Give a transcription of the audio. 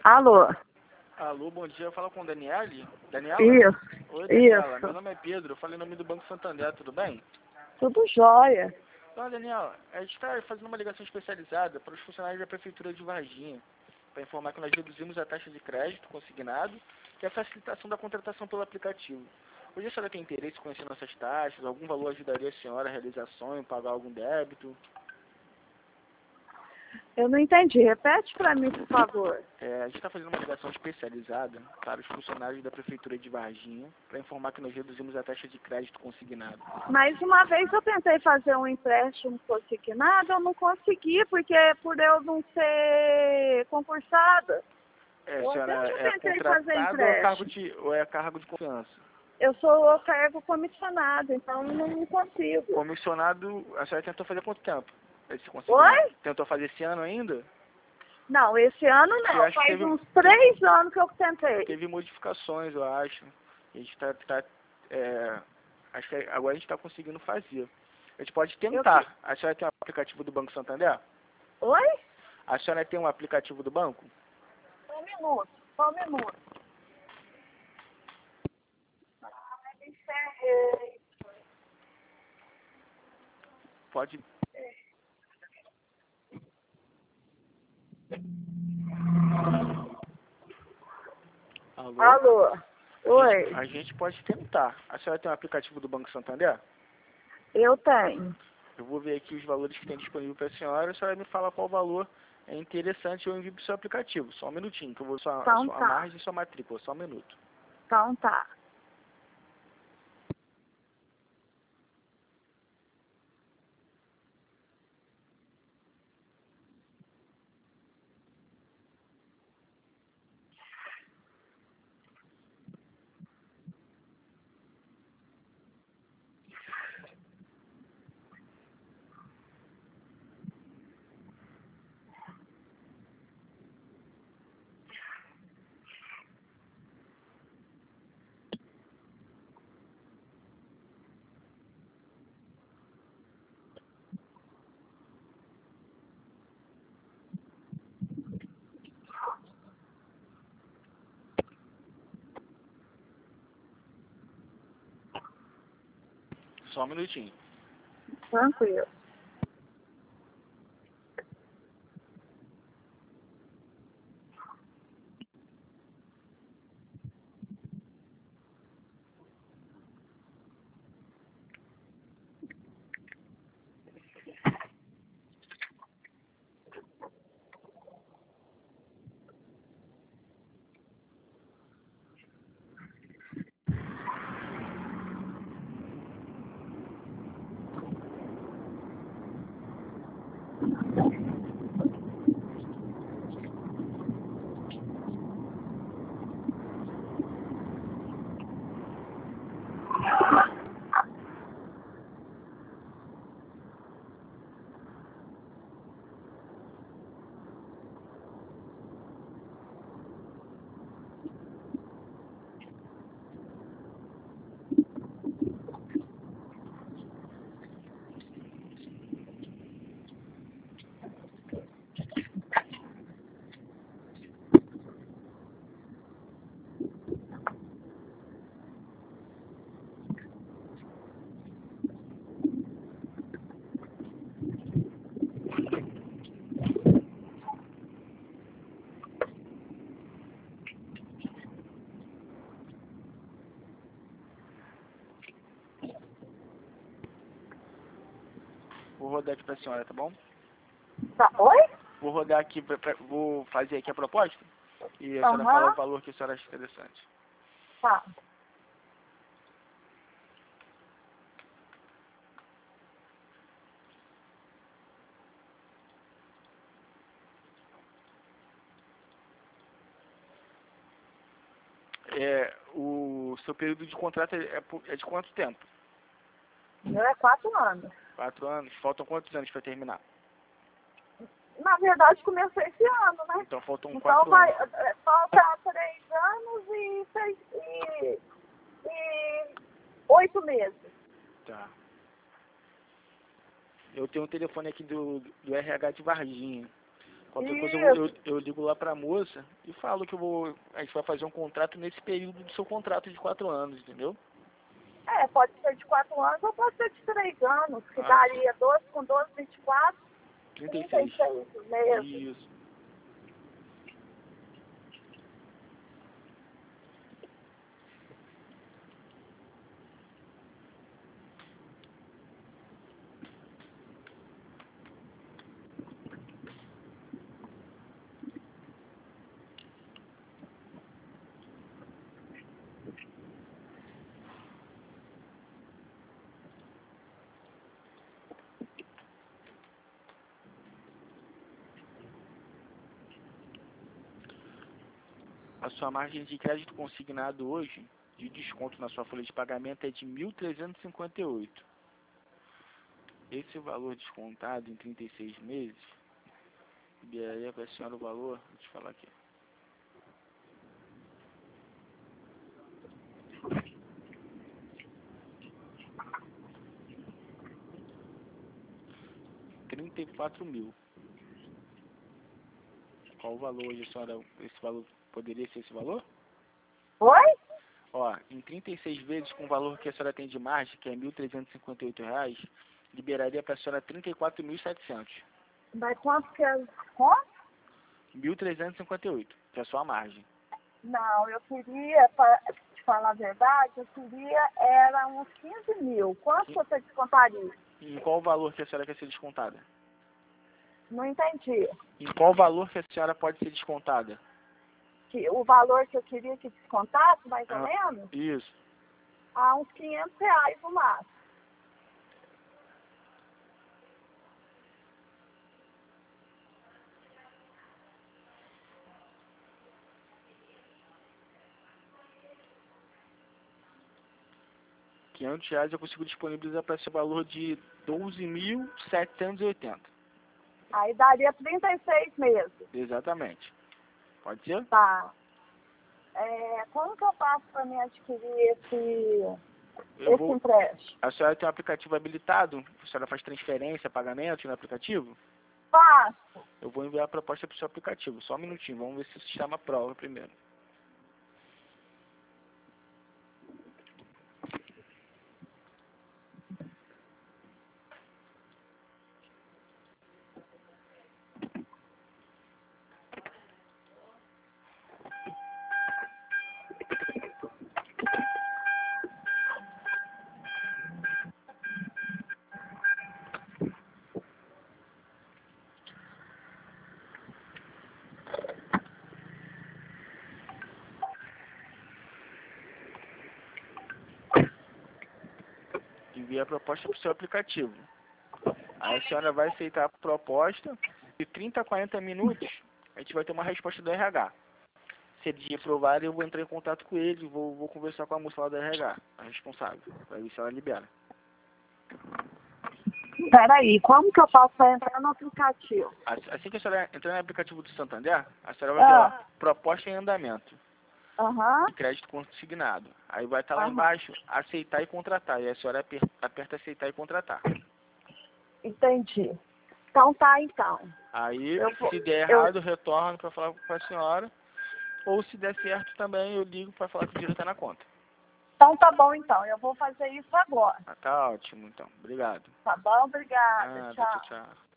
Alô? Alô, bom dia. Fala com Daniele? Daniela? Isso. Oi, Daniela. Isso. Meu nome é Pedro. Eu falei em nome do Banco Santander, tudo bem? Tudo jóia. Então, Daniela, a gente está fazendo uma ligação especializada para os funcionários da Prefeitura de Varginha, para informar que nós reduzimos a taxa de crédito consignado e a facilitação da contratação pelo aplicativo. Hoje a senhora tem interesse em conhecer nossas taxas? Algum valor ajudaria a senhora a realizar sonho, pagar algum débito? Eu não entendi. Repete para mim, por favor. A gente está fazendo uma ligação especializada para os funcionários da Prefeitura de Varginha, para informar que nós reduzimos a taxa de crédito consignado. Mas uma vez eu tentei fazer um empréstimo consignado, eu não consegui, porque por eu não ser concursada. Eu Senhora, até já é tentei fazer contratado empréstimo. ou é cargo de confiança? Eu sou cargo comissionado, então não consigo. Comissionado, a senhora tentou fazer quanto tempo? Esse consignado? Oi? Tentou fazer esse ano ainda? Não, esse ano Eu não. acho que Faz uns 3 anos que eu tentei. teve modificações, eu acho. A gente acho que agora a gente está conseguindo fazer. A gente pode tentar. A senhora tem um aplicativo do Banco Santander? Oi? A senhora tem um aplicativo do banco? Só um minuto, só um minuto. Encerrei. Pode. Alô? Alô? Oi? A gente pode tentar. A senhora tem um aplicativo do Banco Santander? Eu tenho. Eu vou ver aqui os valores que tem disponível para a senhora me fala qual valor é interessante eu envio para o seu aplicativo. Só um minutinho, que eu vou sua margem e sua matrícula. Só um minuto. Então tá. Só um minutinho. Tranquilo. Vou rodar aqui para a senhora, tá bom? Tá. Oi? Vou rodar aqui, vou fazer aqui a proposta e a senhora fala o valor que a senhora acha interessante. Tá. O seu período de contrato é de quanto tempo? Meu é 4 anos. 4 anos? Faltam quantos anos para terminar? Na verdade, começou esse ano, né? Então faltam Então 4 vai, anos. falta 3 anos e 8 meses. Tá. Eu tenho um telefone aqui do RH de Varginha. Qualquer coisa Isso. eu ligo lá pra moça e falo que a gente vai fazer um contrato nesse período do seu contrato de 4 anos, entendeu? Pode ser de 4 anos ou pode ser de 3 anos, que Ah, daria 12 com 12, 24, 36. 36 meses. Isso. A sua margem de crédito consignado hoje, de desconto na sua folha de pagamento, é de 1.358. Esse valor descontado em 36 meses, liberaria para a senhora o valor, vou te falar aqui. R$ 34.000. Qual o valor hoje, a senhora, esse valor, poderia ser esse valor? Oi? Ó, em 36 vezes, com o valor que a senhora tem de margem, que é R$ 1.358, liberaria para a senhora 34.700. Mas quanto que é? Quanto? 1.358, que é a sua margem. Não, eu queria, para te falar a verdade, eu queria, era uns 15 mil. Quanto você descontaria? Em qual valor que a senhora quer ser descontada? Não entendi. Em qual valor que a senhora pode ser descontada? O valor que eu queria que descontasse, mais ou Ah, menos, isso. a uns R$ 500 no máximo. R$ 500 eu consigo disponibilizar para esse valor de 12.780. Aí daria 36 meses. Exatamente. Pode ser? Tá. Como que eu faço para me adquirir esse empréstimo? A senhora tem um aplicativo habilitado? A senhora faz transferência, pagamento no aplicativo? Faço. Eu vou enviar a proposta para o seu aplicativo. Só um minutinho. Vamos ver se o sistema aprova primeiro. Envia a proposta para o seu aplicativo. Aí a senhora vai aceitar a proposta. De 30 a 40 minutos, a gente vai ter uma resposta do RH. Se ele aprovar, eu vou entrar em contato com ele, vou conversar com a moça lá do RH, a responsável, para ver se ela libera. Peraí, como que eu faço para entrar no aplicativo? Assim que a senhora entrar no aplicativo do Santander, a senhora vai ter lá, proposta em andamento, Aham. de crédito consignado. Aí vai estar lá embaixo, aceitar e contratar. E a senhora aperta aceitar e contratar. Entendi. Então tá, então. Aí, se der errado, eu retorno para falar com a senhora. Ou se der certo também, eu ligo para falar que o dinheiro está na conta. Então tá bom, então. Eu vou fazer isso agora. Tá ótimo, então. Obrigado. Tá bom? Obrigada. Nada, Tchau. tchau.